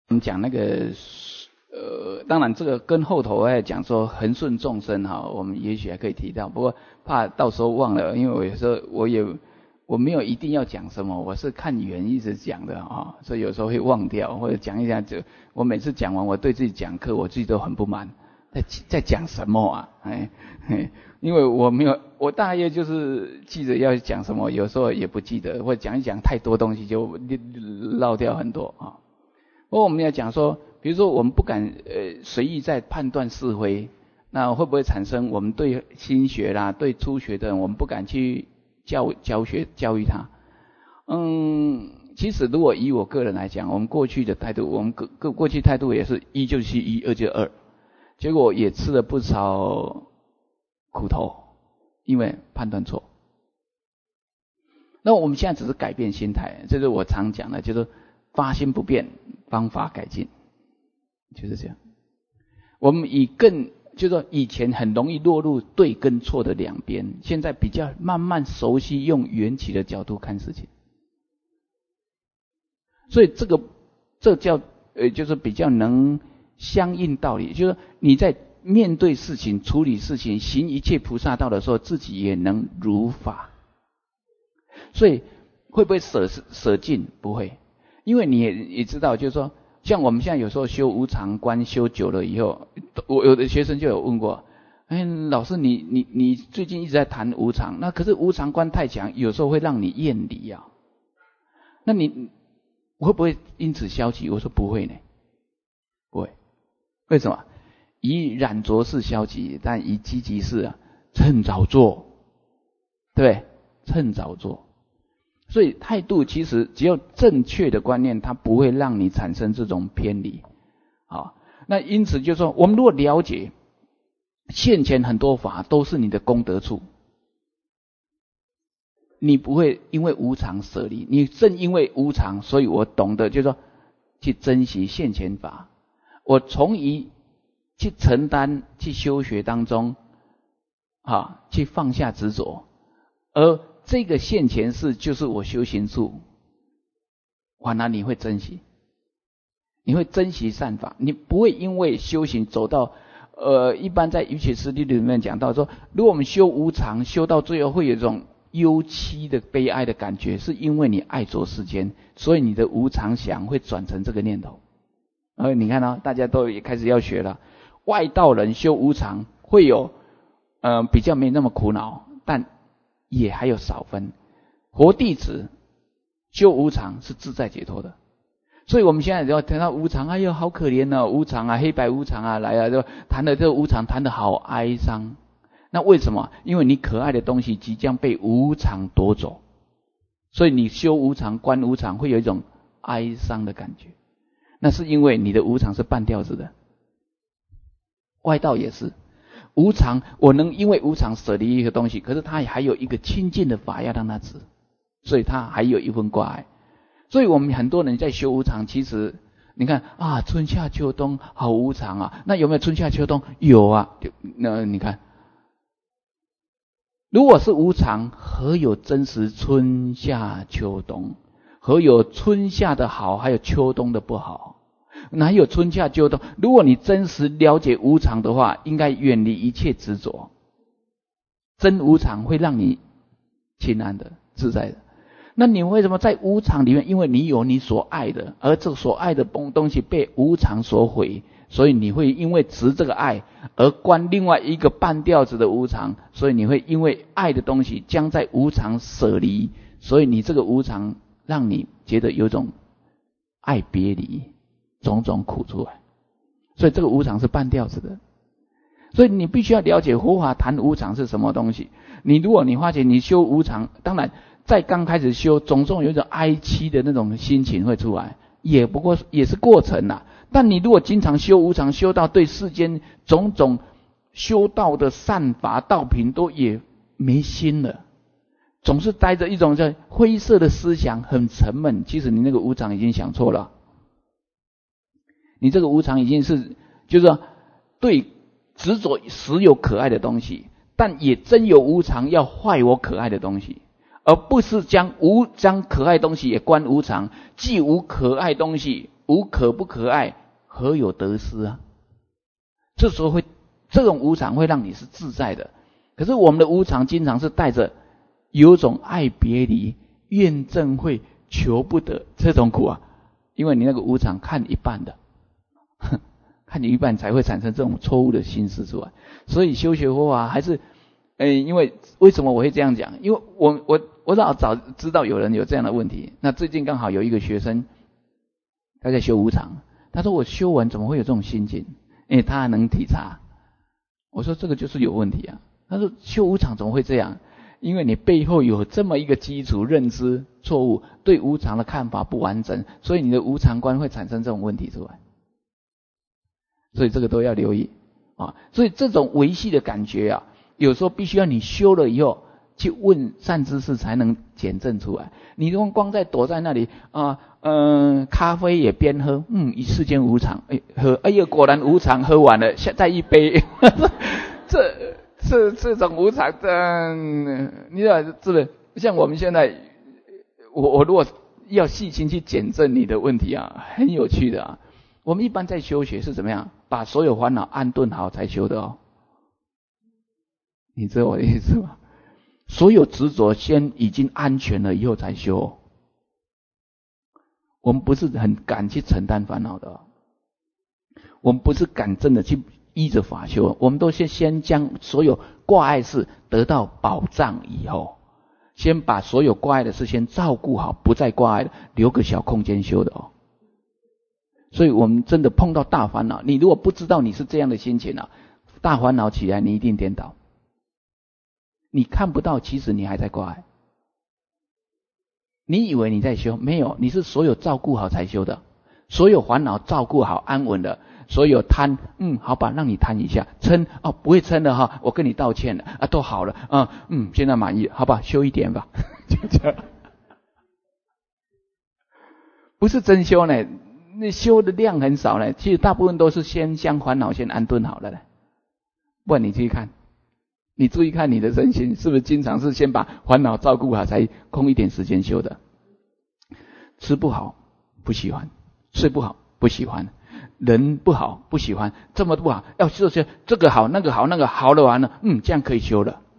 我们讲那个当然这个跟后头还讲说恒顺众生哈，我们也许还可以提到，不过怕到时候忘了，因为我有时候我没有一定要讲什么，我是看缘一直讲的啊，所以有时候会忘掉，或者讲一下就我每次讲完，我对自己讲课，我自己都很不满，在讲什么啊？因为我大约就是记得要讲什么，有时候也不记得，或者讲一讲太多东西就漏掉很多啊。不过我们要讲说，比如说我们不敢随意在判断是非，那会不会产生我们对新学啦、对初学的人，我们不敢去教育他？其实如果以我个人来讲，我们过去的态度，我们过去态度也是一就是一，二就是二，结果也吃了不少苦头，因为判断错。那我们现在只是改变心态，这是我常讲的，就是发心不变，方法改进，就是这样。我们就是说以前很容易落入对跟错的两边，现在比较慢慢熟悉用缘起的角度看事情，所以这叫就是比较能相应道理，就是你在面对事情、处理事情、行一切菩萨道的时候，自己也能如法。所以会不会舍尽？不会，因为你也知道，就是说，像我们现在有时候修无常观修久了以后，我有的学生就有问过，老师你最近一直在谈无常，那可是无常观太强，有时候会让你厌离啊。那你会不会因此消极？我说不会呢，不会。为什么？以染着是消极，但以积极是趁早做，对不对？趁早做。所以态度其实只要正确的观念，它不会让你产生这种偏离。好，那因此就是说，我们如果了解现前很多法都是你的功德处，你不会因为无常舍离，你正因为无常，所以我懂得就是说去珍惜现前法，我从于去承担、去修学当中，去放下执着，而这个现前事就是我修行处，反而你会珍惜，你会珍惜善法，你不会因为修行走到一般在瑜伽师地里面讲到说，如果我们修无常，修到最后会有一种忧戚的悲哀的感觉，是因为你爱着世间，所以你的无常想会转成这个念头。你看到大家都也开始要学了，外道人修无常会有比较没那么苦恼，但也还有少分。佛弟子修无常是自在解脱的，所以我们现在只要谈到无常，哎呦好可怜无常黑白无常来就谈的这个无常，谈的好哀伤。那为什么？因为你可爱的东西即将被无常夺走，所以你修无常观无常会有一种哀伤的感觉，那是因为你的无常是半吊子的。外道也是无常，我能因为无常舍离一个东西，可是他还有一个清净的法要让他止，所以他还有一份挂碍。所以我们很多人在修无常，其实你看春夏秋冬好无常那有没有春夏秋冬？有那你看，如果是无常，何有真实春夏秋冬？何有春夏的好，还有秋冬的不好？哪有春夏秋冬？如果你真实了解无常的话，应该远离一切执着。真无常会让你清安的、自在的。那你为什么在无常里面？因为你有你所爱的，而这所爱的东西被无常所毁，所以你会因为执这个爱而观另外一个半吊子的无常，所以你会因为爱的东西将在无常舍离，所以你这个无常让你觉得有种爱别离，种种苦出来，所以这个无常是半吊子的。所以你必须要了解佛法谈无常是什么东西。如果你发觉你修无常，当然在刚开始修，总有一种哀戚的那种心情会出来，不过也是过程啦。但你如果经常修无常，修到对世间种种修道的善法道品都也没心了，总是带着一种在灰色的思想，很沉闷，其实你那个无常已经想错了。你这个无常已经是就是说对执着实有可爱的东西，但也真有无常要坏我可爱的东西，而不是将可爱东西也观无常，既无可爱东西无可不可爱，何有得失啊？这时候这种无常会让你是自在的。可是我们的无常经常是带着有种爱别离、怨憎会、求不得这种苦啊，因为你那个无常看一半的，看一半才会产生这种错误的心思出来。所以修学佛法还是，因为为什么我会这样讲？因为我早知道有人有这样的问题。那最近刚好有一个学生，他在修无常，他说我修完怎么会有这种心境？他还能体察。我说这个就是有问题啊。他说修无常怎么会这样？因为你背后有这么一个基础认知错误，对无常的看法不完整，所以你的无常观会产生这种问题出来。所以这个都要留意啊。所以这种维系的感觉啊，有时候必须要你修了以后去问善知识才能检证出来。你如果光在躲在那里咖啡也边喝，世间无常，喝，果然无常，喝完了，再一杯，这种无常的，你知道，是不是？像我们现在，我如果要细心去检证你的问题啊，很有趣的啊。我们一般在修学是怎么样？把所有烦恼安顿好才修的哦。你知道我的意思吗？所有执着先已经安全了以后才修。我们不是很敢去承担烦恼的，我们不是敢真的去依着法修，我们都先将所有挂碍事得到保障以后，先把所有挂碍的事先照顾好，不再挂碍，留个小空间修的哦。所以我们真的碰到大烦恼，你如果不知道你是这样的心情啊，大烦恼起来你一定颠倒。你看不到，其实你还在挂碍。你以为你在修，没有，你是所有照顾好才修的。所有烦恼照顾好安稳的，所有贪，好吧，让你贪一下，嗔不会嗔的哈，我跟你道歉了啊，都好了现在满意，好吧，修一点吧，就这样。不是真修呢，那修的量很少呢，其实大部分都是先将烦恼先安顿好了的。不然你注意看，你注意看你的身心是不是经常是先把烦恼照顾好才空一点时间修的？吃不好不喜欢，睡不好不喜欢，人不好不喜欢，这么不好要修这个好那个好那个好了完了，这样可以修了。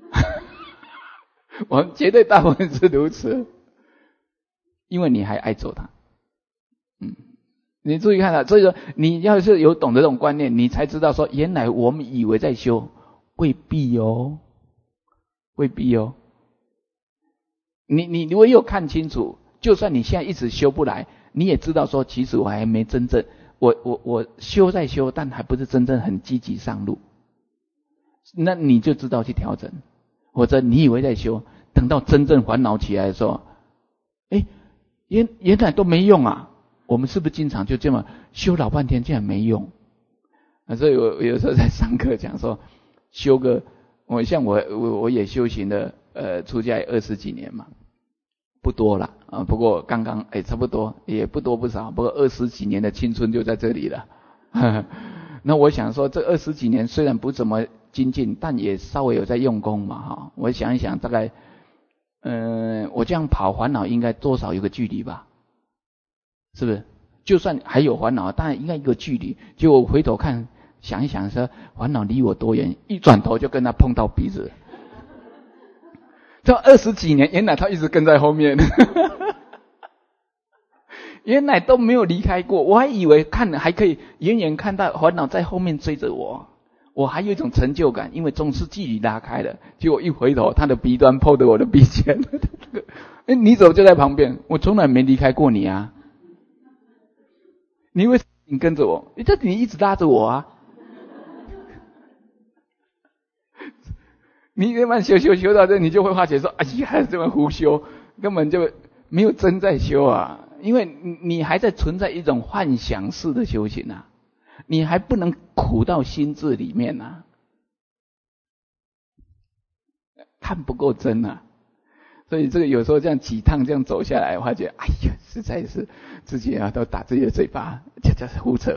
我们绝对大部分是如此，因为你还爱走它。你注意看了，所以说你要是有懂得这种观念，你才知道说，原来我们以为在修，未必哦，未必哦。你如果有看清楚，就算你现在一直修不来，你也知道说，其实我还没真正，我修在修，但还不是真正很积极上路。那你就知道去调整，或者你以为在修，等到真正烦恼起来的时候，原来都没用啊。我们是不是经常就这么修老半天，竟然没用？所以我有时候在上课讲说，修个我也修行了出家20几年嘛，不多了不过刚刚差不多，也不多不少，不过20几年的青春就在这里了。那我想说，这20几年虽然不怎么精进，但也稍微有在用功嘛哈。我想一想，大概我这样跑烦恼应该多少有个距离吧。是不是？就算还有烦恼，当然应该一个距离。结果回头看，想一想说，烦恼离我多远？一转头就跟他碰到鼻子。这20几年，原来他一直跟在后面，原来都没有离开过。我还以为还可以远远看到烦恼在后面追着我，我还有一种成就感，因为总是距离拉开了。结果一回头，他的鼻端碰着我的鼻尖。你怎么就在旁边？我从来没离开过你啊！你为什么你跟着我？你一直拉着我啊！你慢慢修到这，你就会发觉说，哎呀，这么胡修，根本就没有真在修啊！因为你还在存在一种幻想式的修行啊，你还不能苦到心智里面啊，看不够真啊。所以这个有时候这样几趟这样走下来，我发觉，哎呀，实在是自己都打自己的嘴巴，这是胡扯。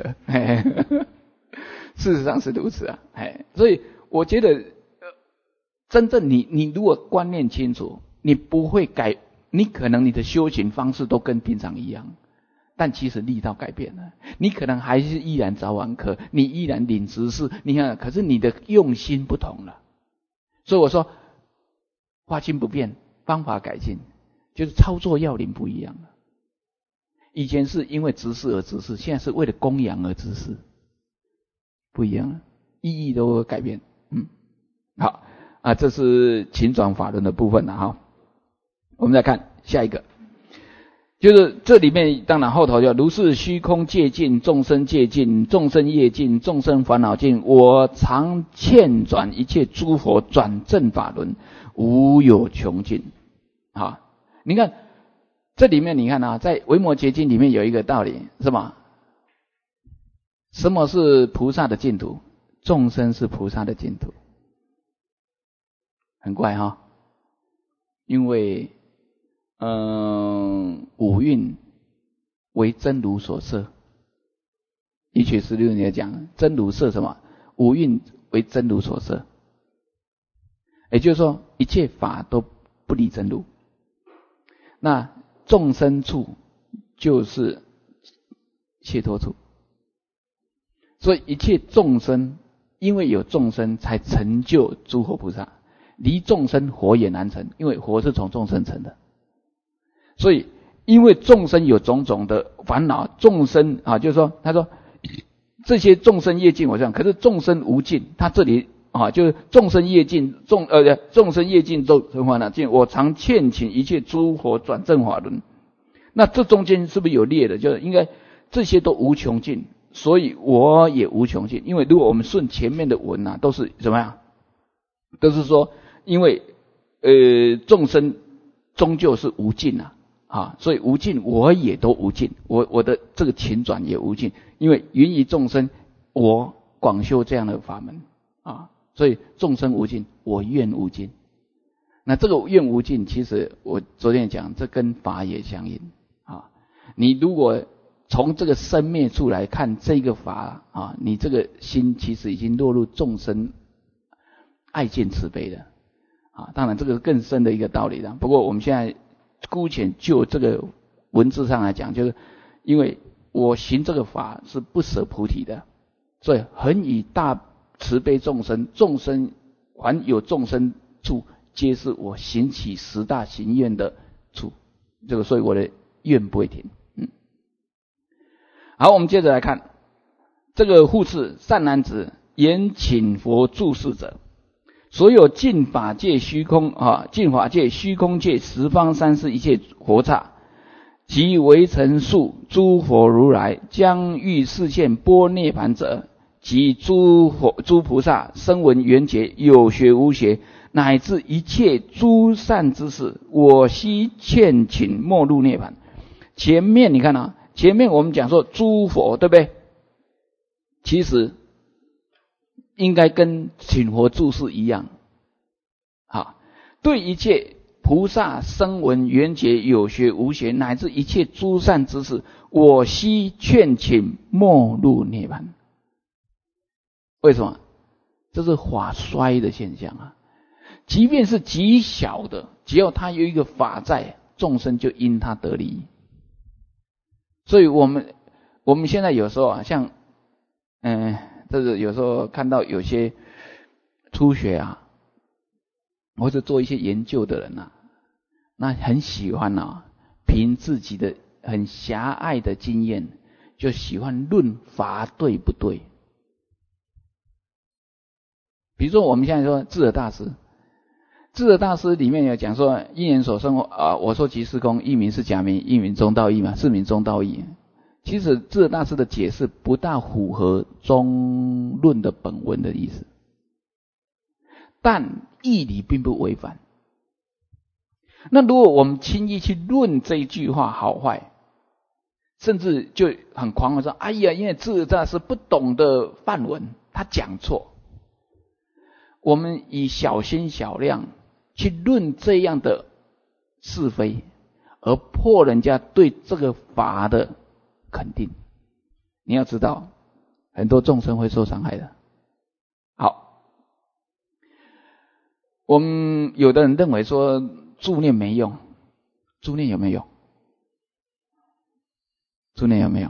事实上是如此啊，所以我觉得，真正你如果观念清楚，你不会改，你可能你的修行方式都跟平常一样， 但其实力道改变了，你可能还是依然早晚课，你依然领执事，你看，可是你的用心不同了。所以我说，发心不变，方法改进，就是操作要领不一样了。以前是因为执事而执事，现在是为了供养而执事，不一样了，意义都会改变。好啊，这是勤转法轮的部分了哈。我们再看下一个，就是这里面当然后头就如是虚空界尽，众生界尽，众生业尽，众生烦恼尽，我常欠转一切诸佛转正法轮，无有穷尽。好，你看这里面你看啊，在维摩诘经里面有一个道理，是吗？什么是菩萨的净土？众生是菩萨的净土。很怪哈，因为五蕴为真如所摄，一曲16年讲真如摄什么？五蕴为真如所摄，也就是说一切法都不离真如。那众生处就是解脱处，所以一切众生因为有众生才成就诸佛菩萨。离众生佛也难成，因为佛是从众生成的。所以因为众生有种种的烦恼，众生啊，就是说他说这些众生业尽我讲，可是众生无尽，他这里啊就是众生业尽，众生业尽众生烦恼尽，我常劝请一切诸佛转正法轮。那这中间是不是有列的？就是应该这些都无穷尽，所以我也无穷尽。因为如果我们顺前面的文啊，都是怎么样？都是说因为众生终究是无尽啊，所以无尽我也都无尽，我的这个勤转也无尽，因为云于众生，我广修这样的法门啊，所以众生无尽，我愿无尽。那这个愿无尽，其实我昨天讲，这跟法也相应啊。你如果从这个生灭处来看这个法啊，你这个心其实已经落入众生爱见慈悲的啊，当然这个是更深的一个道理了。不过我们现在姑且就这个文字上来讲，就是因为我行这个法是不舍菩提的，所以恒以大慈悲众生，众生凡有众生处，皆是我行起十大行愿的处。这个所以我的愿不会停。好，我们接着来看这个护持善男子，言请佛住世者。所有尽法界虚空尽法界虚空界十方三世一切佛刹，即为成数诸佛如来将欲示现般涅盘者，及诸菩萨声闻缘觉有学无学，乃至一切诸善之事，我悉劝请莫入涅盘。前面你看前面我们讲说诸佛，对不对？其实应该跟请佛住世一样。好，对一切菩萨声闻缘觉有学无学，乃至一切诸善之事，我悉劝请莫入涅盘。为什么？这是法衰的现象啊！即便是极小的，只要他有一个法在，众生就因他得利益。所以我们现在有时候像这个有时候看到有些初学或者做一些研究的人那很喜欢凭自己的很狭隘的经验，就喜欢论法对不对。比如说我们现在说智者大师，智者大师里面有讲说因缘所生我说即是空，一名是假名，一名中道义嘛，是名中道义。其实智者大师的解释不大符合中论的本文的意思，但义理并不违反。那如果我们轻易去论这一句话好坏，甚至就很狂的说哎呀，因为智者大师不懂得梵文，他讲错。我们以小心小量去论这样的是非，而破人家对这个法的肯定，你要知道很多众生会受伤害的。好，我们有的人认为说助念没用，助念有没有用？ 助念有没有？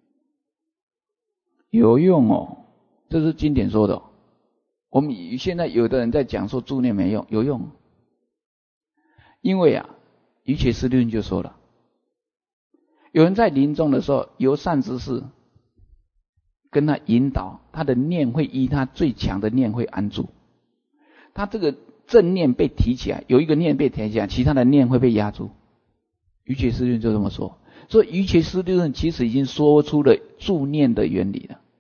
有用哦，这是经典说的。我们现在有的人在讲说助念没用，有用。因为瑜伽师论就说了，有人在临终的时候，由善知识跟他引导，他的念会依他最强的念会安住。他这个正念被提起来，有一个念被提起来，其他的念会被压住。瑜伽师论就这么说。所以瑜伽师论其实已经说出了助念的原理了。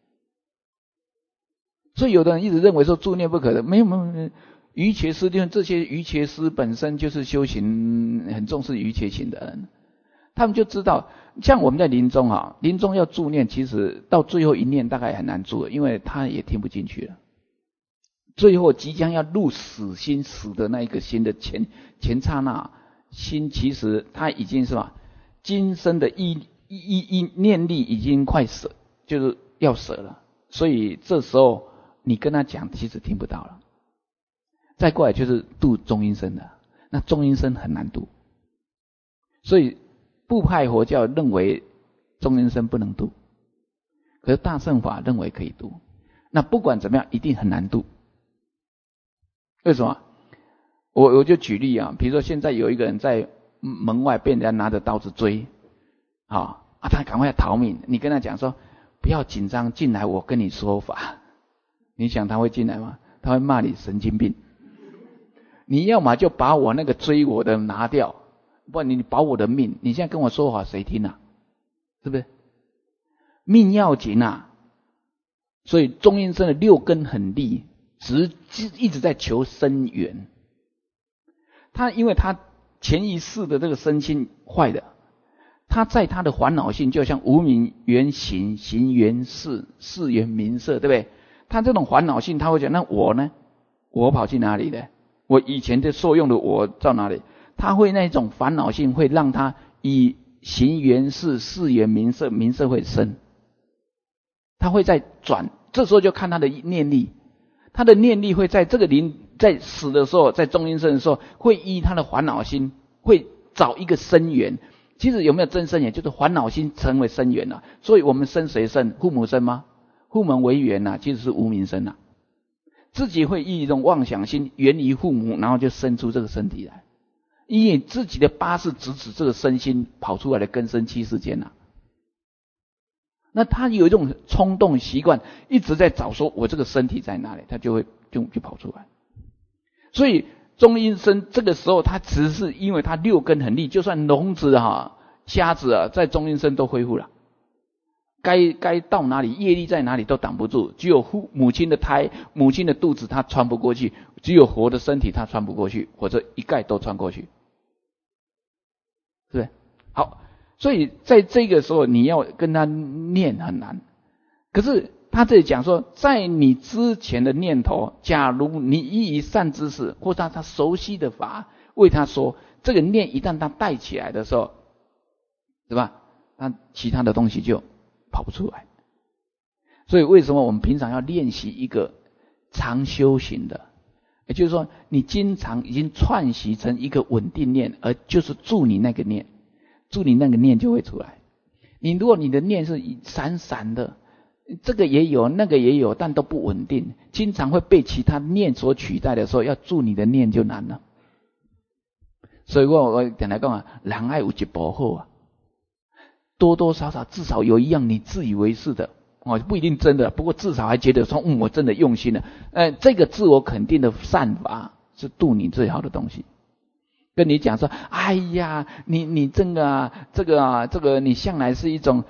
所以有的人一直认为说助念不可能，没有，瑜伽师论这些瑜伽师本身就是修行很重视瑜伽行的人，他们就知道，像我们在临终临终要助念，其实到最后一念大概很难助了，因为他也听不进去了。最后即将要入死心死的那一个心的前刹那，心其实他已经是今生的意念力已经快舍，就是要舍了，所以这时候你跟他讲，其实听不到了。再过来就是度中阴身的，那中阴身很难度，所以部派佛教认为中阴身不能度，可是大乘法认为可以度。那不管怎么样，一定很难度。为什么？我就举例比如说现在有一个人在门外被人家拿着刀子追，他赶快逃命，你跟他讲说不要紧张，进来我跟你说法，你想他会进来吗？他会骂你神经病。你要么就把我那个追我的拿掉，不然你保我的命，你现在跟我说话谁听是不是？命要紧所以中阴身的六根很利，一直在求生源。因为他前一世的这个身心坏的，他在他的烦恼性就像无明缘行，行缘事，事缘名色，对不对？他这种烦恼性，他会讲那我呢？我跑去哪里呢？我以前的受用的我到哪里？他会那种烦恼性会让他以行缘事，事缘名色，名色会生，他会在转，这时候就看他的念力，他的念力会在这个在死的时候，在中阴身的时候，会依他的烦恼心，会找一个生源。其实有没有真生源，就是烦恼心成为生源了。所以我们生谁生？父母生吗？父母为缘其实是无明生自己会以一种妄想心源于父母，然后就生出这个身体来，因为自己的八识直指这个身心跑出来的根生七世间那他有一种冲动习惯，一直在找说我这个身体在哪里，他就跑出来。所以中阴身这个时候，他只是因为他六根很利，就算聋子瞎子在中阴身都恢复了。该到哪里，业力在哪里都挡不住，只有母亲的胎，母亲的肚子他穿不过去，只有活的身体他穿不过去，或者一概都穿过去，是不是？好，所以在这个时候你要跟他念很难。可是他这里讲说，在你之前的念头，假如你以善知识或他熟悉的法为他说，这个念一旦他带起来的时候，是吧？那其他的东西就跑不出来。所以为什么我们平常要练习一个常修行的，也就是说你经常已经串习成一个稳定念，而就是助你那个念，助你那个念就会出来。如果你的念是散散的，这个也有那个也有，但都不稳定，经常会被其他念所取代的时候，要助你的念就难了。所以我常来讲人爱有一部好多多少少至少有一样你自以为是的不一定真的，不过至少还觉得说我真的用心了。这个自我肯定的善法是度你最好的东西。跟你讲说，哎呀，你这个你向来是一种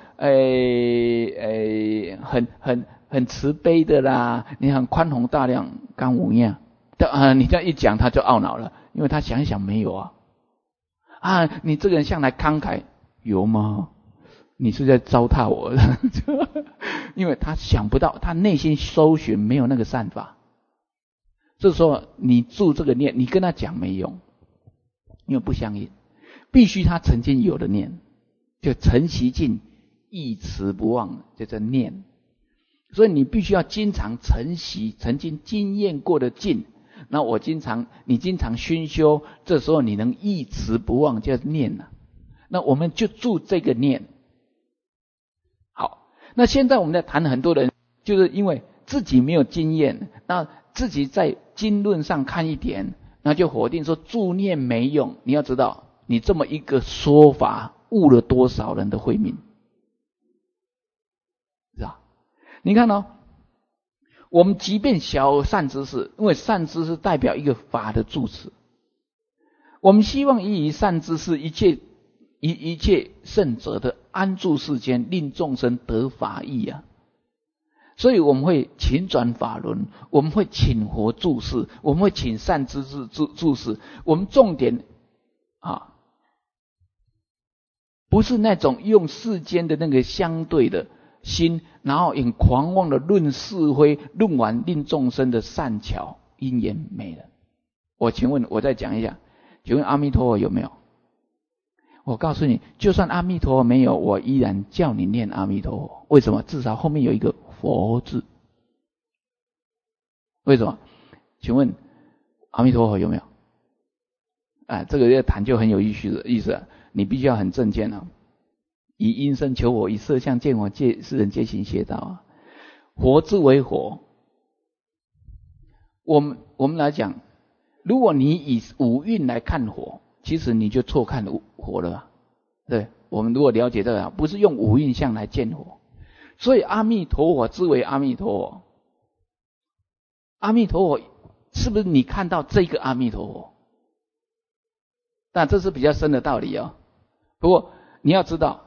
很慈悲的啦，你很宽宏大量，刚无样你这样一讲他就懊恼了，因为他想一想没有你这个人向来慷慨，有吗？你是在糟蹋我因为他想不到，他内心搜寻没有那个善法。这时候你助这个念，你跟他讲没用，因为不相应，必须他曾经有的念，就诚习尽，一持不忘，就这念。所以你必须要经常诚习，曾经经验过的尽。那你经常熏修，这时候你能一持不忘，叫念那我们就助这个念， 那现在我们在谈很多人，就是因为自己没有经验，那自己在经论上看一点，那就否定说助念没用。你要知道，你这么一个说法误了多少人的慧命，是吧？你看哦，我们即便小善知识，因为善知识代表一个法的住持，我们希望以善知识一切圣者的安住世间，令众生得法益啊。所以我们会请转法轮，我们会请佛住世，我们会请善知识住世。我们重点啊，不是那种用世间的那个相对的心，然后很狂妄的论是非，论完令众生的善巧因缘没了。我请问，我再讲一下，请问阿弥陀佛有没有？我告诉你，就算阿弥陀佛没有，我依然叫你念阿弥陀佛。为什么？至少后面有一个佛字。为什么？请问阿弥陀佛有没有？这个要谈就很有意思了。你必须要很正见啊！以因身求我，以色相见我，世人皆行邪道啊！佛之为佛，我们来讲，如果你以五蕴来看佛，其实你就错看佛了吧？对，我们如果了解这个，不是用五蕴相来见佛，所以阿弥陀佛之为阿弥陀佛。阿弥陀佛是不是你看到这个阿弥陀佛？但这是比较深的道理哦。不过你要知道，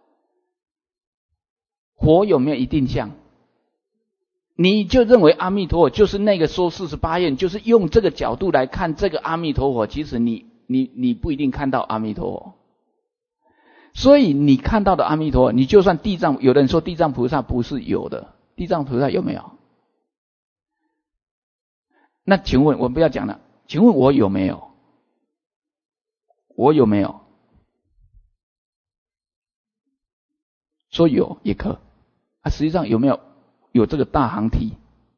佛有没有一定相？你就认为阿弥陀佛就是那个说48愿，就是用这个角度来看这个阿弥陀佛，其实你不一定看到阿弥陀佛。所以你看到的阿弥陀佛，你就算地藏，有人说地藏菩萨不是有的，地藏菩萨有没有？那请问我们不要讲了，请问我有没有？我有没有？说有也可实际上有没有？有这个大行体，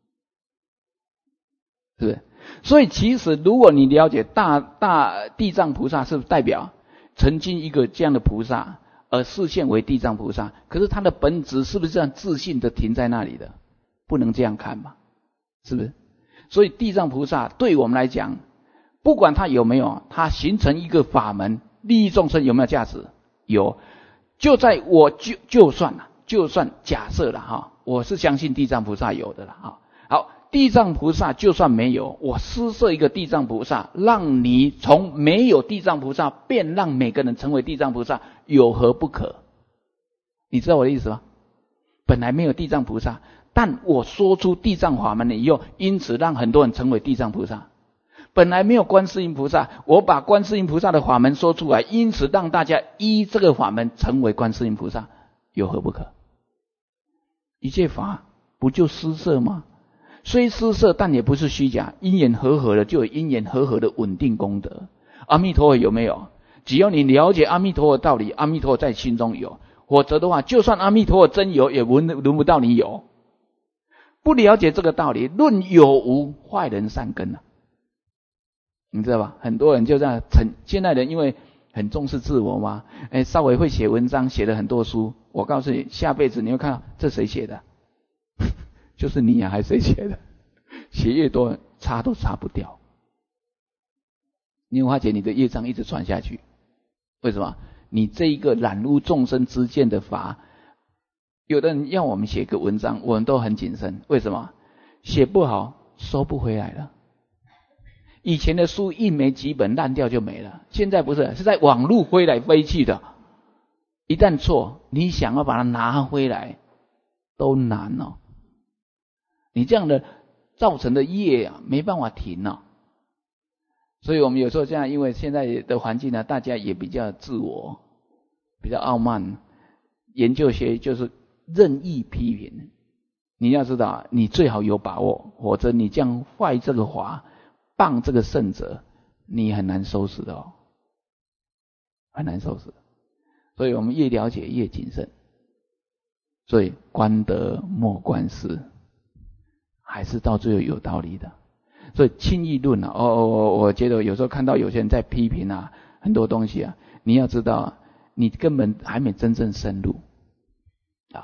是不是？所以其实如果你了解大地藏菩萨是代表曾经一个这样的菩萨而示现为地藏菩萨，可是他的本质是不是这样自信的停在那里的？不能这样看嘛，是不是？所以地藏菩萨对我们来讲，不管他有没有，他形成一个法门利益众生，有没有价值？有。就在我就算假设了哈，我是相信地藏菩萨有的了哈。好，地藏菩萨就算没有，我施设一个地藏菩萨，让你从没有地藏菩萨变让每个人成为地藏菩萨，有何不可？你知道我的意思吗？本来没有地藏菩萨，但我说出地藏法门了以后，因此让很多人成为地藏菩萨。本来没有观世音菩萨，我把观世音菩萨的法门说出来，因此让大家依这个法门成为观世音菩萨，有何不可？一切法不就施设吗？虽施设，但也不是虚假，因缘和合的就有因缘和合的稳定功德。阿弥陀佛有没有？只要你了解阿弥陀佛的道理，阿弥陀佛在心中有，否则的话，就算阿弥陀佛真有，也轮不到你有。不了解这个道理，论有无，坏人善根啊！你知道吧？很多人就这样现在人因为很重视自我嘛，稍微会写文章，写了很多书。我告诉你，下辈子你会看到这谁写的？就是你啊，还是谁写的？写越多，擦都擦不掉。你会发觉你的业障一直传下去。为什么？你这一个染污众生之见的法，有的人要我们写个文章，我们都很谨慎。为什么？写不好，收不回来了。以前的书印没几本烂掉就没了，现在不是，是在网路飞来飞去的。一旦错，你想要把它拿回来都难哦。你这样的造成的业啊，没办法停哦。所以我们有时候这样，因为现在的环境呢，大家也比较自我，比较傲慢，研究学就是任意批评。你要知道，你最好有把握，否则你这样坏这个法，谤这个圣者，你很难收拾的哦，很难收拾。所以我们越了解越谨慎。所以观德莫观事，还是到最后有道理的。所以轻易论啊，我觉得有时候看到有些人在批评啊，很多东西啊，你要知道，你根本还没真正深入啊。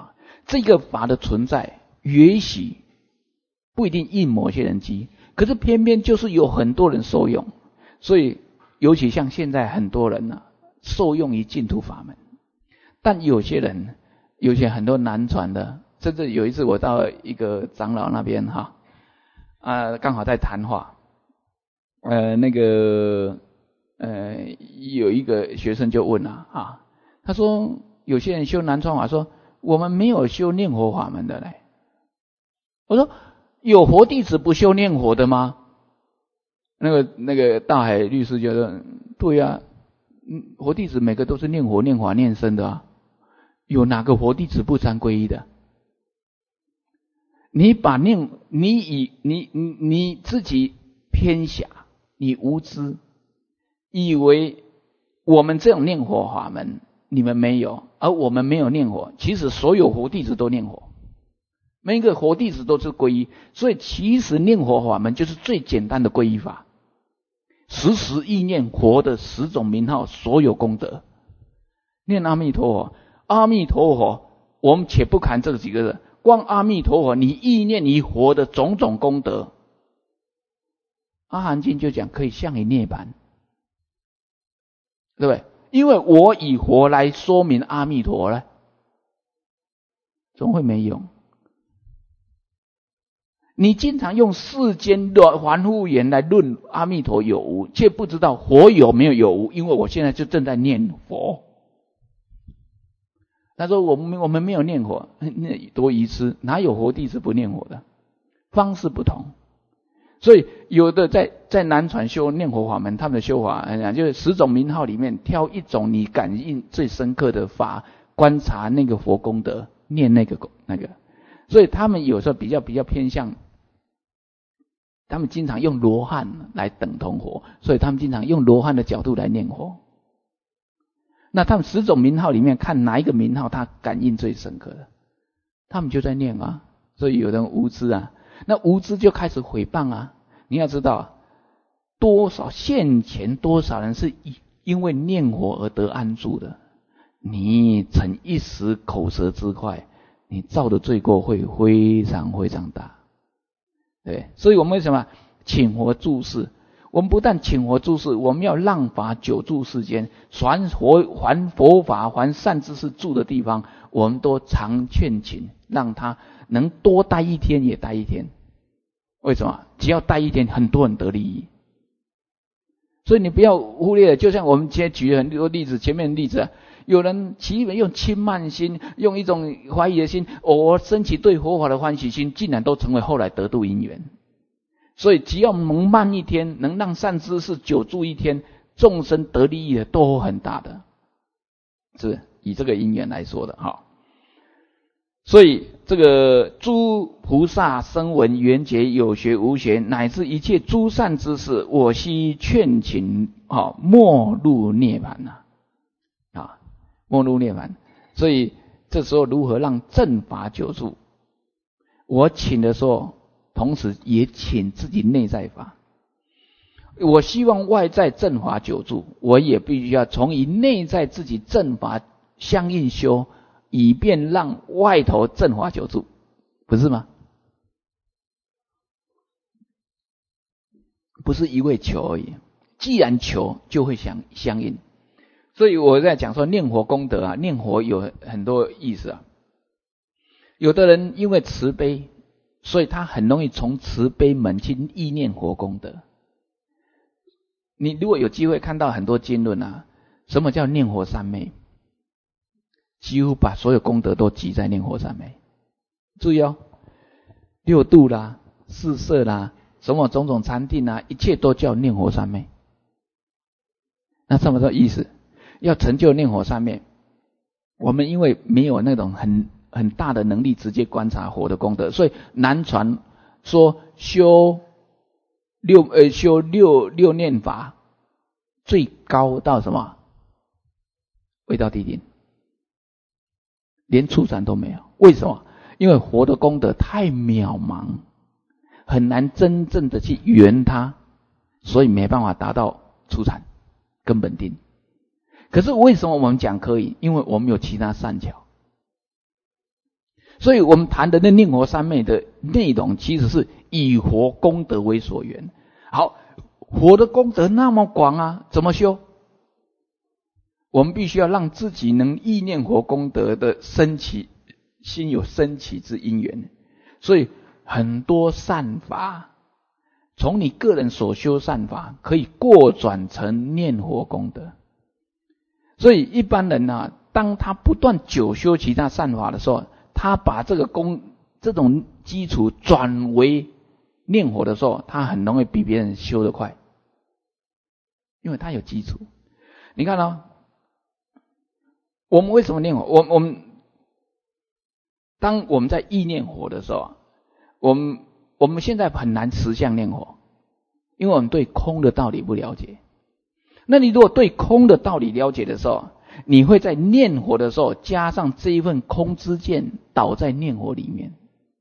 这个法的存在，也许不一定应某些人机，可是偏偏就是有很多人受用。所以尤其像现在很多人受用于净土法门，但有些人，有些很多南传的，甚至有一次我到一个长老那边刚好在谈话，有一个学生就问他说有些人修南传法，说我们没有修念佛法门的嘞。我说有佛弟子不修念佛的吗？那个大海律师就说对啊，佛弟子每个都是念佛念法念僧的有哪个佛弟子不参皈依的？你自己偏狭，你无知，以为我们这种念佛法门你们没有，而我们没有念佛。其实所有佛弟子都念佛，每一个佛弟子都是皈依，所以其实念佛法门就是最简单的皈依法。时时意念佛的10种名号，所有功德。念阿弥陀佛，阿弥陀佛，我们且不谈这几个字，光阿弥陀佛，你意念你佛的种种功德，阿含经就讲可以向你涅槃，对不对？因为我以佛来说明阿弥陀呢，怎么会没用？你经常用世间的凡夫言来论阿弥陀有无，却不知道佛有没有无，因为我现在就正在念佛。他说我们没有念佛，那多愚痴，哪有佛弟子不念佛的？方式不同。所以有的在南传修念佛法门，他们的修法就是10种名号里面挑一种你感应最深刻的法，观察那个佛功德，念那个。所以他们有时候比较偏向，他们经常用罗汉来等同佛，所以他们经常用罗汉的角度来念佛。那他们10种名号里面看哪一个名号他感应最深刻的，他们就在念所以有人无知那无知就开始诽谤你要知道现前多少人是因为念佛而得安住的，你逞一时口舌之快，你造的罪过会非常非常大。对，所以我们为什么请佛住世？我们不但请佛住世，我们要让法久住世间，还佛法还善知识住的地方，我们都常劝请，让他能多待一天也待一天。为什么？只要待一天，很多人得利益。所以你不要忽略了，就像我们今天举了很多例子，前面的例子有人起用轻慢心，用一种怀疑的心，偶尔升起对佛法的欢喜心，竟然都成为后来得度因缘。所以只要能慢一天，能让善知识久住一天，众生得利益的都很大的，是以这个因缘来说的所以这个诸菩萨声闻缘觉有学无学，乃至一切诸善之事，我悉劝请莫入涅槃莫入涅槃。所以这时候如何让正法久住？我请的时候，同时也请自己内在法。我希望外在正法久住，我也必须要从以内在自己正法相应修，以便让外头正法久住，不是吗？不是一味求而已，既然求就会相应。所以我在讲说念佛功德念佛有很多意思有的人因为慈悲，所以他很容易从慈悲门去意念佛功德。你如果有机会看到很多经论什么叫念佛三昧？几乎把所有功德都集在念佛三昧。注意六度啦、四摄啦、什么种种禅定一切都叫念佛三昧。那什么叫意思？要成就念佛三昧，我们因为没有那种很大的能力直接观察佛的功德，所以南传说修六念法最高到什么？未到地定，连初禅都没有。为什么？因为佛的功德太渺茫，很难真正的去圆它，所以没办法达到初禅根本定。可是为什么我们讲可以？因为我们有其他善巧。 所以我们谈的那念佛三昧的内容，其实是以佛功德为所缘。好，佛的功德那么广啊，怎么修？我们必须要让自己能意念佛功德的升起，心有升起之因缘。所以很多善法，从你个人所修善法，可以过转成念佛功德。所以一般人啊，当他不断久修其他善法的时候，他把这种基础转为念佛的时候，他很容易比别人修得快，因为他有基础。你看哦，我们为什么念佛？我们当我们在意念佛的时候啊，我们现在很难实相念佛，因为我们对空的道理不了解。那你如果对空的道理了解的时候，你会在念佛的时候加上这一份空之见，导在念佛里面，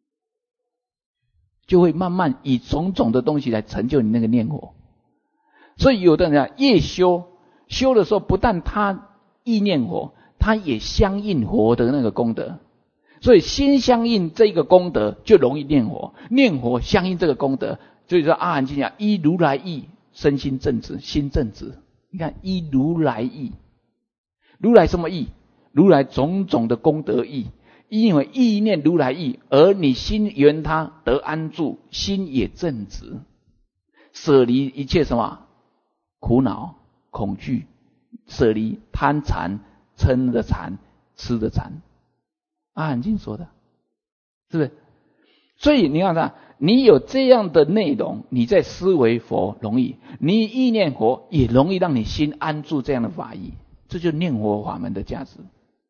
就会慢慢以种种的东西来成就你那个念佛。所以有的人啊，越修的时候，不但他意念佛，他也相应佛的那个功德。所以先相应这个功德，就容易念佛；念佛相应这个功德，所以说阿含经讲，依如来意，身心正直，心正直。你看，依如来意，如来什么意？如来种种的功德意，因为意念如来意，而你心缘他得安住，心也正直，舍离一切什么苦恼、恐惧，舍离贪馋、嗔的馋、痴的馋。阿含经说的，是不是？所以你看看，你有这样的内容，你在思维佛容易，你意念佛也容易让你心安住这样的法义，这就是念佛法门的价值，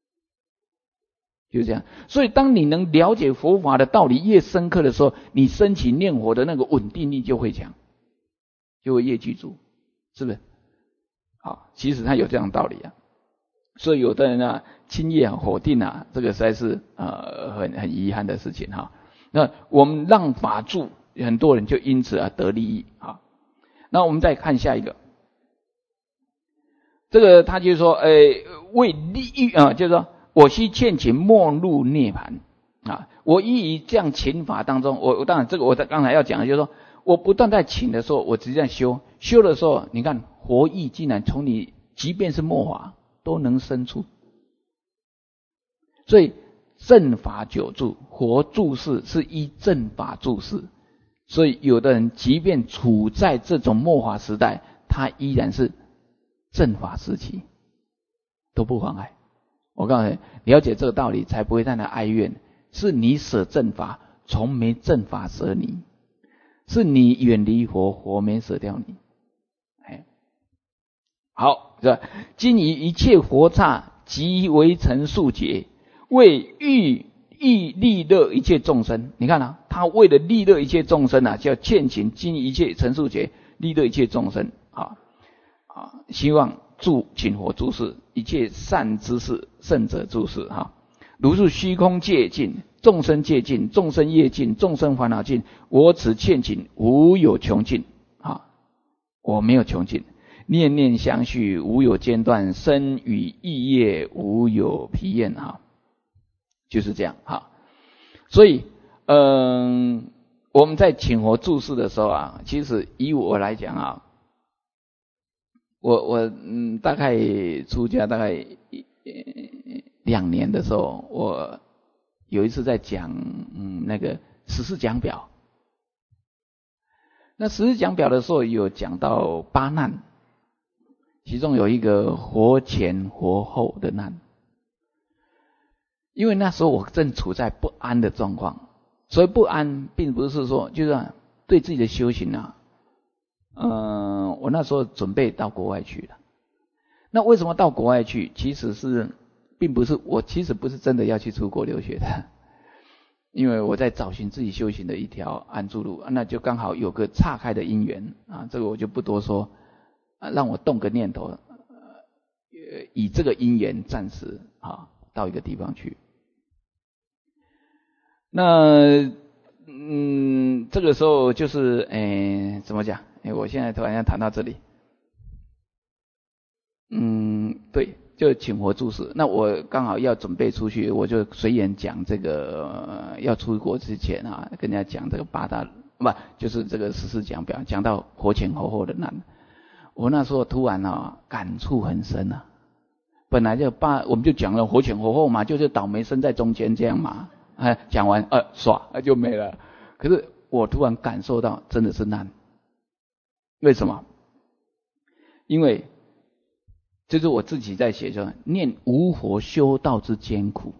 就是这样。所以当你能了解佛法的道理越深刻的时候，你升起念佛的那个稳定力就会强，就会越具足，是不是？好，其实它有这样的道理啊。所以有的人啊，轻易否定啊，这个实在是很遗憾的事情哈。那我们让法住，很多人就因此而得利益啊。那我们再看下一个，这个他就说，为利益啊，就是说我须劝请莫入涅槃啊。我依于这样请法当中，我当然这个我刚才要讲的就是说，我不断在请的时候，我直接在修的时候，你看佛意竟然从你即便是末法都能生出，所以正法久住，佛住世是依正法住世，所以有的人即便处在这种末法时代，他依然是正法时期，都不妨碍。我告诉你，了解这个道理，才不会在那哀怨。是你舍正法，从没正法舍你；是你远离佛，佛没舍掉你。好，是吧？今以一切佛刹即为成数劫，为欲利乐一切众生。你看啊，他为了利乐一切众生啊，叫劝请今一切成数劫，利乐一切众生啊，希望请佛住世，一切善知识圣者住世哈。如是虚空界尽，众生界尽，众生业尽，众生烦恼尽，我此劝请无有穷尽啊，我没有穷尽。念念相续，无有间断；身语意业，无有疲厌哈，就是这样哈。所以，我们在请佛住世的时候啊，其实以我来讲啊，我大概出家大概2年的时候，我有一次在讲那个十四讲表。那十四讲表的时候有讲到8难。其中有一个活前活后的难，因为那时候我正处在不安的状况，所以不安并不是说就是对自己的修行啊，我那时候准备到国外去了。那为什么到国外去？其实并不是我其实不是真的要去出国留学的，因为我在找寻自己修行的一条安住路，那就刚好有个岔开的因缘啊，这个我就不多说。让我动个念头，以这个因缘暂时到一个地方去。那这个时候就是怎么讲？我现在突然间谈到这里，对， 就请佛住世。那我刚好要准备出去，我就随缘讲这个要出国之前啊，跟人家讲这个八大不就是这个14讲表，讲到活前活后的难。我那时候突然啊感触很深啊，本来我们就讲了活前活后嘛，就是倒霉生在中间这样嘛，讲完唰就没了。可是我突然感受到真的是难，为什么？因为这是我自己在写说，念无佛修道之艰苦，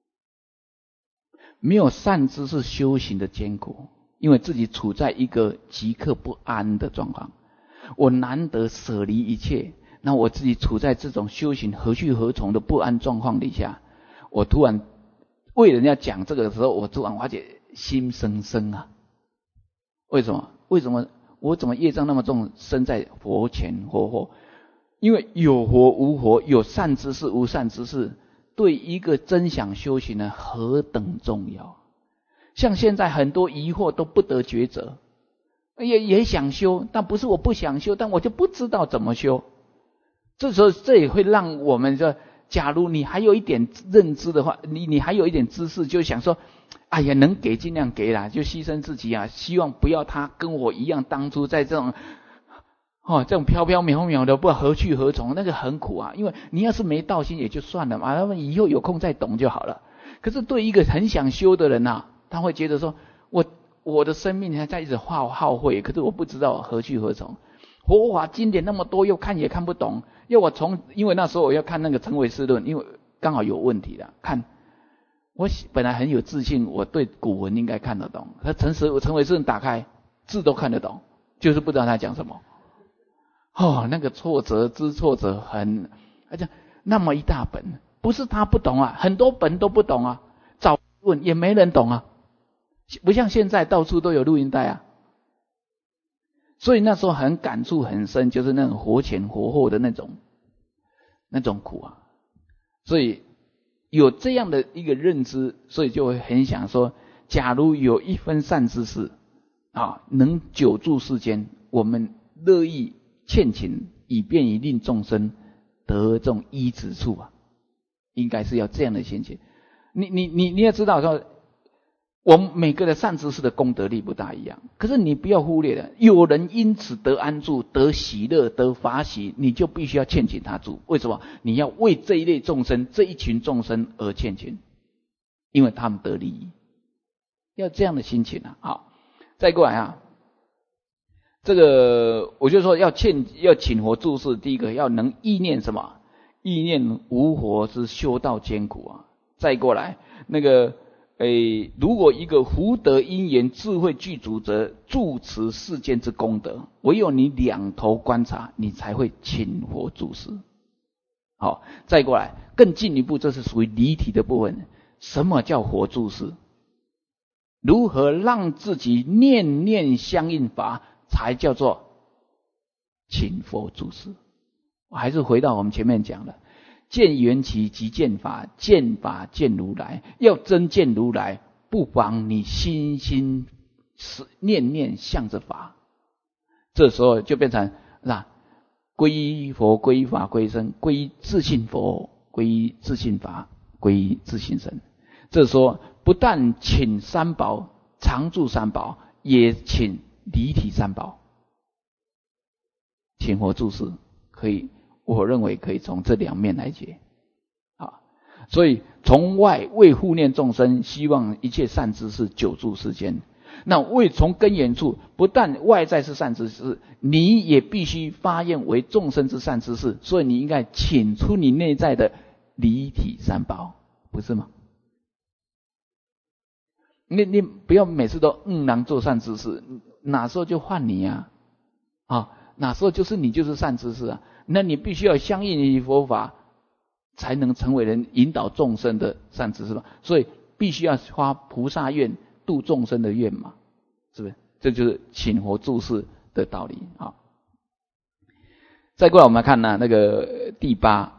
没有善知识修行的艰苦，因为自己处在一个即刻不安的状况。我难得舍离一切，那我自己处在这种修行何去何从的不安状况底下，我突然为人家讲这个的时候，我突然发觉心生生啊！为什么？我怎么业障那么重，生在佛前活后？因为有佛无佛，有善知识无善知识，对一个真想修行呢何等重要。像现在很多疑惑都不得抉择，也想修，但不是我不想修，但我就不知道怎么修。这时候这也会让我们说，假如你还有一点认知的话，你还有一点知识，就想说哎呀能给尽量给啦，就牺牲自己啊，希望不要他跟我一样当初在这种这种飘飘渺渺的不知道何去何从，那个很苦啊。因为你要是没道心也就算了嘛，那么以后有空再懂就好了。可是对一个很想修的人啊，他会觉得说我的生命还在一直耗费，可是我不知道何去何从。佛法经典那么多，又看也看不懂，因为那时候我要看那个成唯识论，因为刚好有问题了。看我本来很有自信，我对古文应该看得懂，可成唯识论打开字都看得懂，就是不知道他讲什么。那个挫折很，而且那么一大本，不是他不懂啊，很多本都不懂啊，找问也没人懂啊，不像现在到处都有录音带啊。所以那时候很感触很深，就是那种活前活后的那种苦啊。所以有这样的一个认知，所以就会很想说，假如有一分善知识能久住世间，我们乐意欠请，以便于令众生得这种依止处啊，应该是要这样的心情。你要知道说，我们每个的善知识的功德力不大一样，可是你不要忽略了，有人因此得安住、得喜乐、得法喜，你就必须要欠请他住。为什么？你要为这一类众生、这一群众生而欠请，因为他们得利益，要这样的心情啊。好，再过来啊，这个我就说要请佛住世，第一个要能意念什么？意念无佛之修道艰苦啊。再过来那个如果一个福德因缘智慧具足，则住持世间之功德。唯有你两头观察，你才会请佛住世。好，再过来更进一步，这是属于离体的部分。什么叫佛住世？如何让自己念念相应法，才叫做请佛住世？我还是回到我们前面讲的，见缘起即见法，见法见如来。要真见如来，不妨你心心念念向着法，这时候就变成皈依佛、皈依法、皈依僧，皈依自信佛、皈依自信法、皈依自信僧。这时候不但请三宝、常住三宝，也请离体三宝。请佛住世可以，我认为可以从这两面来解。所以从外为护念众生，希望一切善知识久住世间。那为从根源处，不但外在是善知识，你也必须发愿为众生之善知识。所以你应该请出你内在的离体三宝，不是吗？你不要每次都能做善知识，哪时候就换你啊？哪时候就是你就是善知识啊？那你必须要相应于佛法，才能成为人引导众生的善知识嘛。所以必须要发菩萨愿、度众生的愿嘛，是不是？这就是请佛住世的道理啊。再过来我们来看那个第八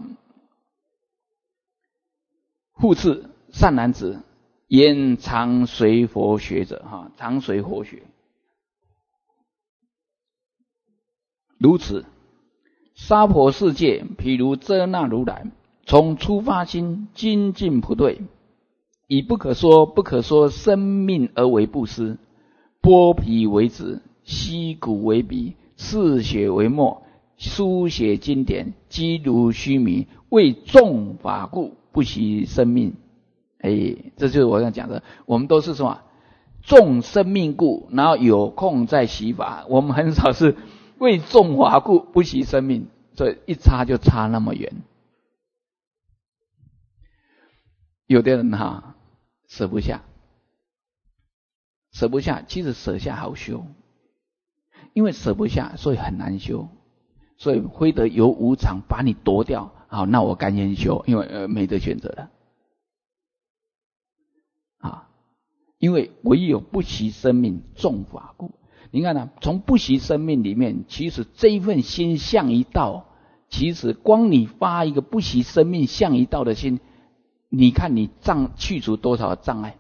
护持善男子，言常随佛学者常随佛学。如此娑婆世界，譬如遮那如来，从初发心，精进不退，以不可说生命而为布施，剥皮为纸，析骨为笔，刺血为墨，书写经典，积如须弥，为众法故，不惜生命。这就是我想讲的，我们都是什么？众生命故，然后有空再习法。我们很少是为众法故，不惜生命，所以一差就差那么远。有的人舍不下，其实舍下好修，因为舍不下，所以很难修。所以非得由无常把你夺掉，好，那我甘愿修，因为没得选择了。因为唯有不惜生命，众法故。你看从不惜生命里面，其实这一份心向一道，其实光你发一个不惜生命向一道的心，你看你去除多少障碍。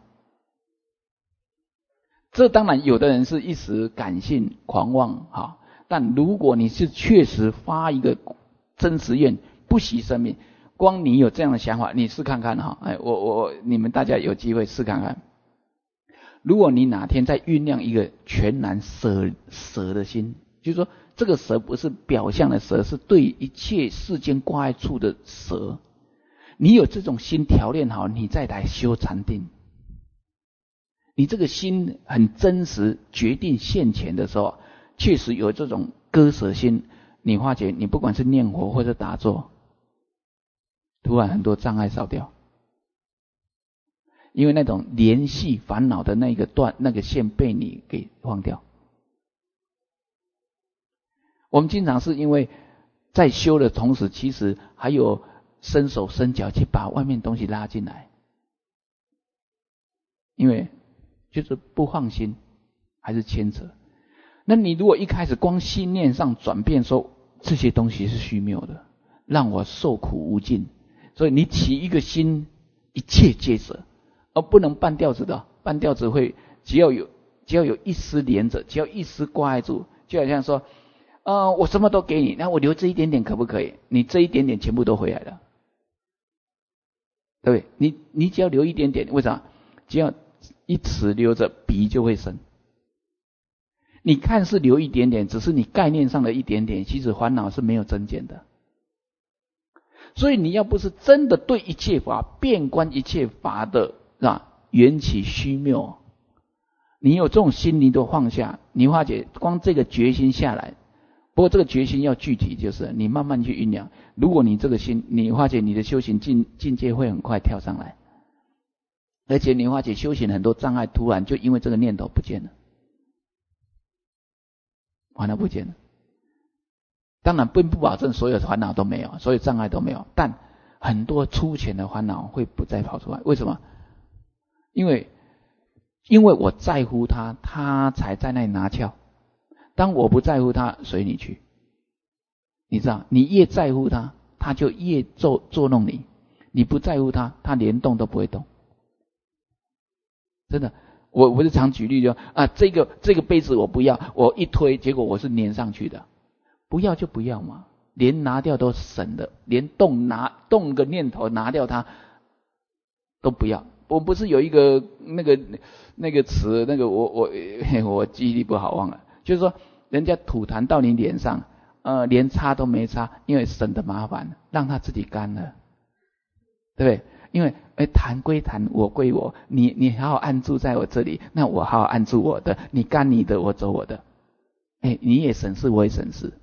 这当然有的人是一时感性狂妄但如果你是确实发一个真实愿，不惜生命，光你有这样的想法，你试看看你们大家有机会试看看。如果你哪天再酝酿一个全然舍的心，就是说这个舍不是表象的舍，是对一切世间挂碍处的舍。你有这种心调练好，你再来修禅定，你这个心很真实，决定现前的时候，确实有这种割舍心，你发觉你不管是念佛或者打坐，突然很多障碍少掉。因为那种联系烦恼的那个线被你给放掉。我们经常是因为在修的同时，其实还有伸手伸脚去把外面东西拉进来，因为就是不放心，还是牵扯。那你如果一开始光心念上转变说这些东西是虚谬的，让我受苦无尽，所以你起一个心，一切皆舍。而不能半吊子的，半吊子会只要有一丝连着，只要一丝挂碍住，就好像说，我什么都给你，那我留这一点点可不可以？你这一点点全部都回来了，对不对？你只要留一点点，为啥？只要一尺留着，鼻就会生。你看似留一点点，只是你概念上的一点点，其实烦恼是没有增减的。所以你要不是真的对一切法遍观一切法的缘起虚谬，你有这种心你都放下，你发觉光这个决心下来，不过这个决心要具体，就是你慢慢去酝酿。如果你这个心，你发觉你的修行境界会很快跳上来，而且你发觉修行很多障碍突然就因为这个念头不见了，烦恼不见了。当然并不保证所有烦恼都没有，所有障碍都没有，但很多粗浅的烦恼会不再跑出来。为什么？因为我在乎他，他才在那里拿翘。当我不在乎他，随你去。你知道，你越在乎他，他就越捉弄你；你不在乎他，他连动都不会动。真的，我不是常举例就这个杯子我不要，我一推，结果我是粘上去的。不要就不要嘛，连拿掉都省的，连动个念头拿掉它都不要。我不是有一个那个词，我记忆力不好忘了，就是说人家吐痰到你脸上，连擦都没擦，因为省得麻烦，让它自己干了，对不对？因为痰归痰，我归我，你好好按住在我这里，那我好好按住我的，你干你的，我走我的，你也省事，我也省事。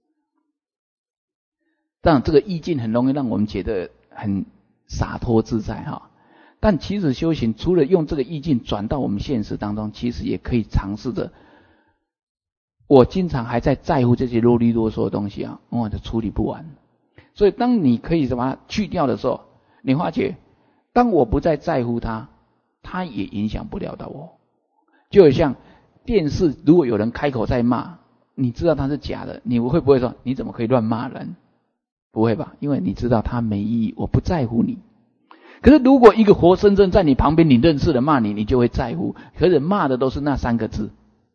当然这个意境很容易让我们觉得很洒脱自在但其实修行除了用这个意境转到我们现实当中，其实也可以尝试着。我经常还在乎这些啰里啰嗦的东西我就处理不完。所以当你可以把它去掉的时候，你发觉当我不再在乎它，它也影响不了到我。就好像电视，如果有人开口在骂，你知道他是假的，你会不会说你怎么可以乱骂人？不会吧，因为你知道他没意义，我不在乎你。可是如果一个活生生在你旁边，你认识的骂你，你就会在乎。可是骂的都是那3个字，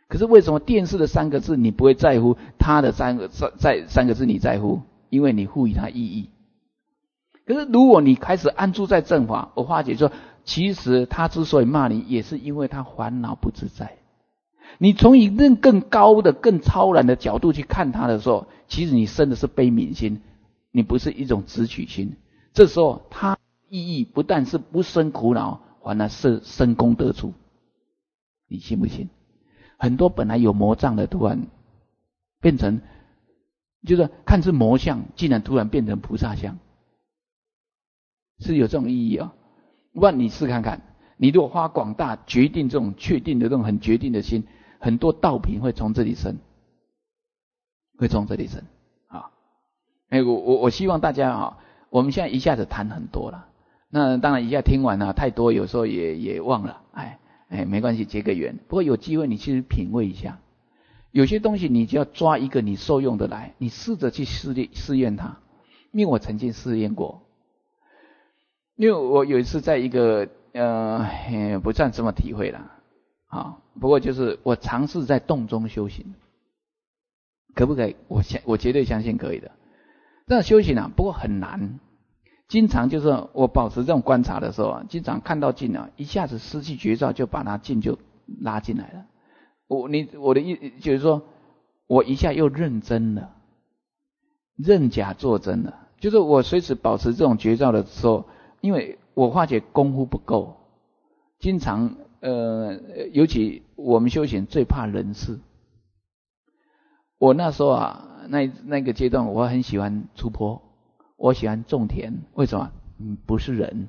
可是为什么电视的3个字你不会在乎，它的三个字你在乎？因为你赋予它意义。可是如果你开始安住在正法，我化解说，其实他之所以骂你，也是因为他烦恼不自在。你从一个更高的、更超然的角度去看他的时候，其实你生的是悲悯心，你不是一种执取心。这时候他意义不但是不生苦恼，反而是生功德处。你信不信？很多本来有魔障的，突然变成，就是看是魔像，竟然突然变成菩萨像，是有这种意义啊。不然你试看看，你如果发广大决定这种确定的这种很决定的心，很多道品会从这里生，会从这里生啊。我希望大家啊，我们现在一下子谈很多了，那当然一下听完了太多，有时候也忘了，没关系，结个缘。不过有机会你去品味一下，有些东西你只要抓一个你受用的来，你试着去试验它。因为我曾经试验过，因为我有一次在一个不算什么体会了啊，不过就是我尝试在洞中修行，可不可以？我绝对相信可以的。这样修行啊，不过很难。经常就是我保持这种观察的时候啊，经常看到境啊，一下子失去觉照，就把它境就拉进来了。我的意思就是说，我一下又认真了，认假作真了。就是我随时保持这种觉照的时候，因为我发觉功夫不够，经常尤其我们修行最怕人事。我那时候啊，那个阶段我很喜欢出坡，我喜欢种田。为什么？不是人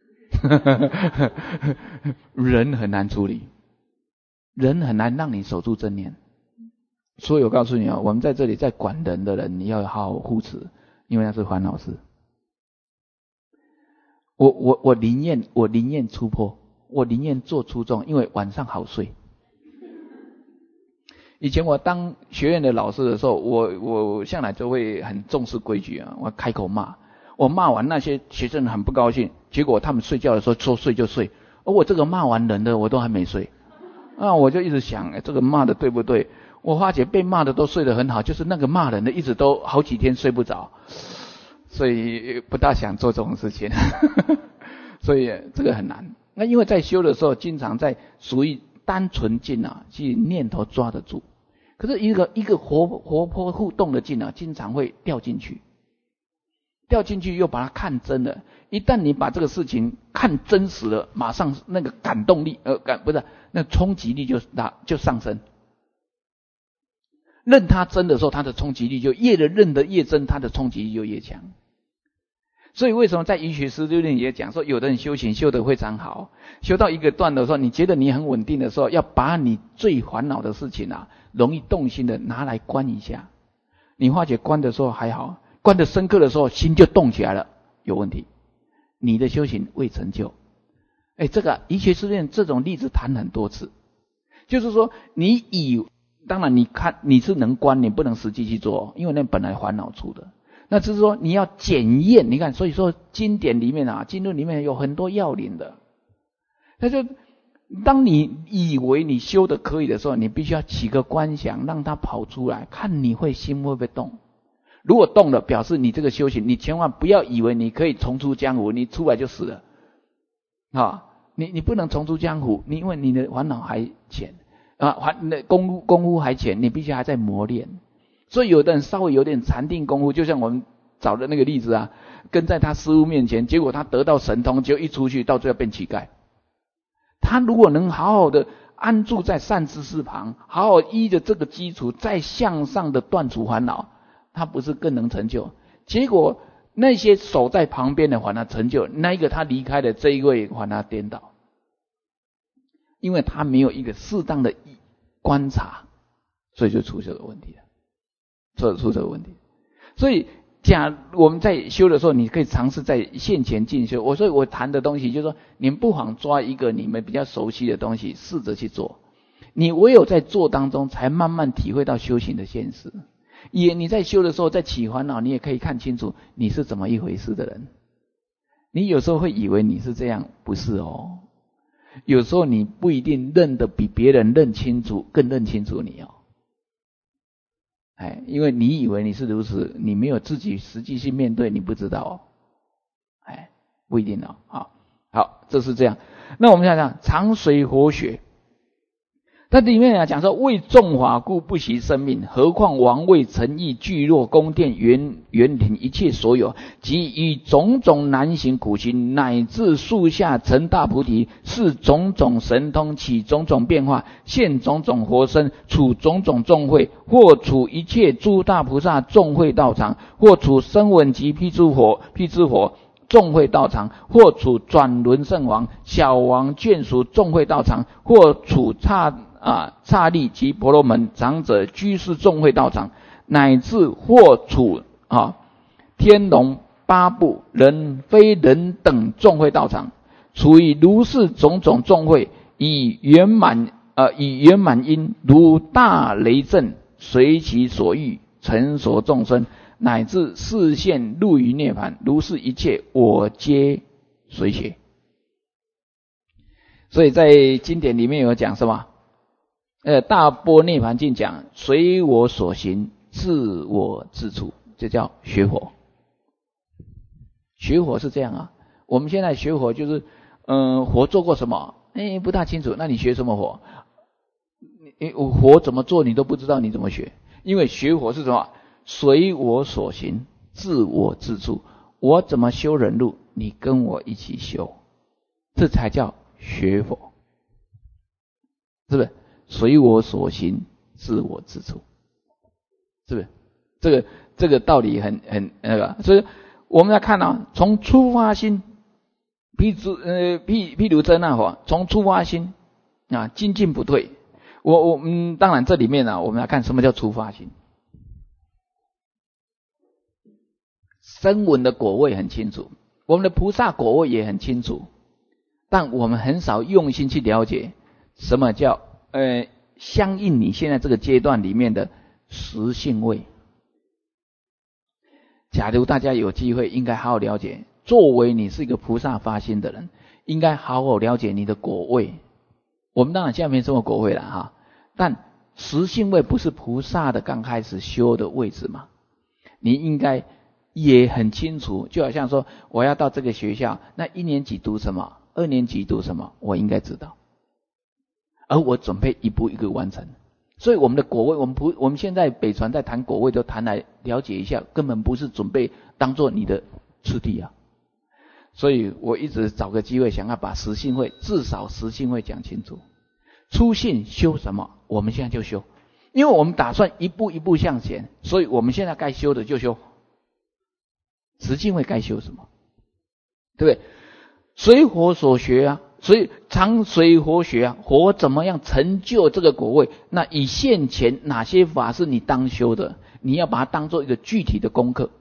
人很难处理，人很难让你守住正念。所以我告诉你啊，我们在这里在管人的人，你要好好护持，因为那是烦恼事。我宁愿出坡，我宁愿做粗重，因为晚上好睡。以前我当学院的老师的时候，我向来就会很重视规矩啊，我开口骂，我骂完那些学生很不高兴，结果他们睡觉的时候说睡就睡，而我这个骂完人的我都还没睡，我就一直想，这个骂的对不对？我发觉被骂的都睡得很好，就是那个骂人的一直都好几天睡不着，所以不大想做这种事情所以这个很难。那因为在修的时候，经常在属于单纯境啊，去念头抓得住。可是一个活泼互动的境啊，经常会掉进去又把它看真了。一旦你把这个事情看真实了，马上那个感动力那冲击力就上升。认它真的时候，它的冲击力就认得越真，它的冲击力就越强。所以为什么在医学师里面也讲说，有的人修行修得非常好，修到一个段的时候，你觉得你很稳定的时候，要把你最烦恼的事情啊，容易动心的拿来观一下。你发觉观的时候还好，观得深刻的时候，心就动起来了，有问题，你的修行未成就。这个医学师院这种例子谈很多次，就是说当然你看你是能观，你不能实际去做，因为那本来烦恼出的。那只是说你要检验，你看，所以说经典里面啊，经论里面有很多要领的。那就当你以为你修的可以的时候，你必须要起个观想，让它跑出来，看你心会不会动。如果动了，表示你这个修行，你千万不要以为你可以重出江湖，你出来就死了你不能重出江湖，因为你的烦恼还浅功夫还浅，你必须还在磨练。所以有的人稍微有点禅定功夫，就像我们找的那个例子啊，跟在他师父面前，结果他得到神通，结果一出去到最后变乞丐。他如果能好好的安住在善知识旁，好好依着这个基础再向上的断除烦恼，他不是更能成就？结果那些守在旁边的反而成就，那一个他离开的这一位反而颠倒，因为他没有一个适当的观察，所以就出这个问题了。出这个问题。所以我们在修的时候，你可以尝试在现前进修。所以我谈的东西就是说，你们不妨抓一个你们比较熟悉的东西，试着去做。你唯有在做当中，才慢慢体会到修行的现实。你在修的时候，在起烦恼，你也可以看清楚你是怎么一回事的人。你有时候会以为你是这样，不是哦。 有时候你不一定认得比别人认清楚，更认清楚你哦。因为你以为你是如此，你没有自己实际去面对，你不知道哦。不一定哦。好，这是这样。那我们想想长水活血，它里面讲说为众法故不惜生命，何况王位城邑聚落宫殿园庭一切所有，即以种种难行苦行，乃至树下成大菩提，是种种神通，起种种变化，现种种活身，处种种众会，或处一切诸大菩萨众会道场，或处声闻及辟支佛众会道场，或处转轮圣王小王眷属众会道场，或处刹利及婆罗门长者居士众会道场，乃至或处天龙八部人非人等众会道场，处以如是种种众会，以圆满因，如大雷震，随其所欲成所众生，乃至示现入于涅槃，如是一切我皆随学。所以在经典里面有讲什么？大般涅槃经讲随我所行，自我自处，这叫学佛。学佛是这样啊，我们现在学佛就是佛做过什么不大清楚，那你学什么佛？佛怎么做你都不知道，你怎么学？因为学佛是什么？随我所行，自我自处。我怎么修忍辱，你跟我一起修，这才叫学佛，是不是？随我所行，自我自处，是不是？这个道理很那个，所以我们来看从出发心，譬如这那佛，从出发心精进不退。当然这里面我们来看什么叫出发心。声闻的果位很清楚，我们的菩萨果位也很清楚，但我们很少用心去了解什么叫相应你现在这个阶段里面的实性位。假如大家有机会，应该好好了解，作为你是一个菩萨发心的人，应该好好了解你的果位。我们当然现在没什么果位了但实性位不是菩萨的刚开始修的位置嘛？你应该也很清楚，就好像说我要到这个学校，那1年级读什么，2年级读什么，我应该知道，而我准备一步一个完成。所以我们的果位，我们现在北传在谈果位，都谈来了解一下，根本不是准备当做你的次第啊。所以我一直找个机会，想要把实性会，至少实性会讲清楚。初信修什么，我们现在就修，因为我们打算一步一步向前，所以我们现在该修的就修。实性会该修什么，对不对？随佛所学所以常随佛学佛怎么样成就这个果位？那以现前哪些法是你当修的，你要把它当做一个具体的功课。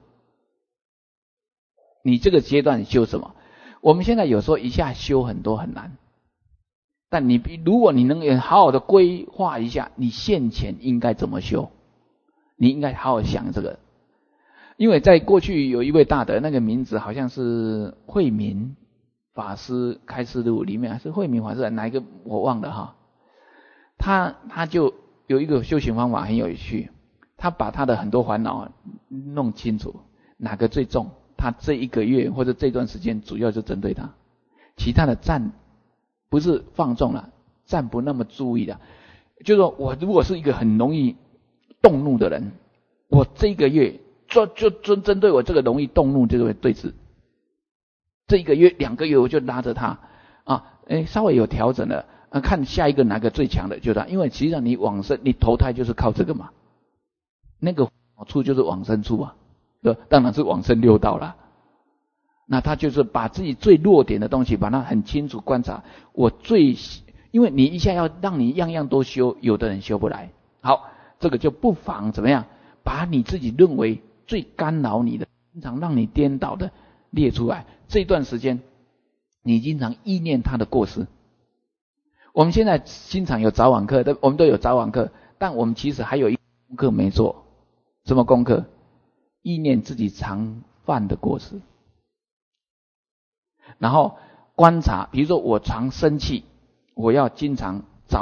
你这个阶段你修什么？我们现在有时候一下修很多很难，但如果你能好好的规划一下，你现前应该怎么修，你应该好好想这个。因为在过去有一位大德，那个名字好像是慧明法师开示录里面，还是慧明法师哪一个我忘了他就有一个修行方法很有趣，他把他的很多烦恼弄清楚，哪个最重，他这1个月或者这段时间主要就针对他，其他的占不是放纵了，占不那么注意的。就是说我如果是一个很容易动怒的人，我这1个月就针对我这个容易动怒这个对治，这1个月2个月我就拉着他稍微有调整了，看下一个哪个最强的就他，因为实际上你往生你投胎就是靠这个嘛，那个好处就是往生处当然是往生6道啦。那他就是把自己最弱点的东西把它很清楚观察，因为你一下要让你样样都修，有的人修不来。好，这个就不妨怎么样，把你自己认为最干扰你的，经常让你颠倒的列出来。这段时间你经常意念他的过失。我们现在经常有早晚课，我们都有早晚课，但我们其实还有一个功课没做。什么功课？意念自己常犯的过失，然后观察，比如说我常生气， 我要经常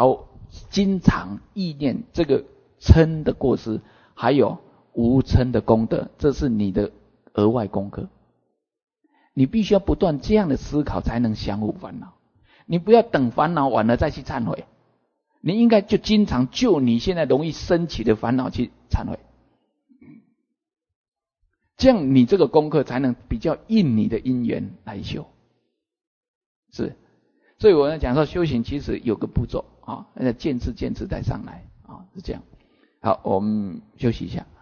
意念这个嗔的过失，还有无嗔的功德，这是你的额外功课。你必须要不断这样的思考，才能降伏烦恼。你不要等烦恼完了再去忏悔，你应该就经常就你现在容易升起的烦恼去忏悔，这样你这个功课才能比较应你的因缘来修。是，所以我要讲说修行其实有个步骤啊，渐次再上来啊，是这样。好，我们休息一下。